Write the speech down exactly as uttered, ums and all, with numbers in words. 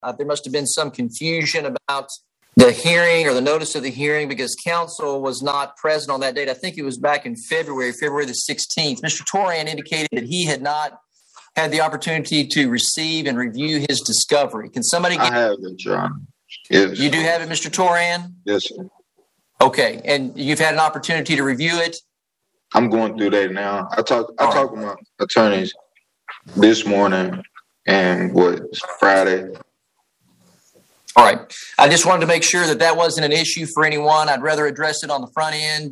Uh, there must have been some confusion about the hearing or the notice of the hearing because counsel was not present on that date. I think it was back in February, February the sixteenth. Mister Toran indicated that he had not had the opportunity to receive and review his discovery. Can somebody get... I have it, Your Honor. Yes. You do have it, Mister Toran? Yes, sir. Okay, and you've had an opportunity to review it? I'm going through that now. I talked I All talked right. with my attorneys this morning and what Friday. All right. I just wanted to make sure that that wasn't an issue for anyone. I'd rather address it on the front end.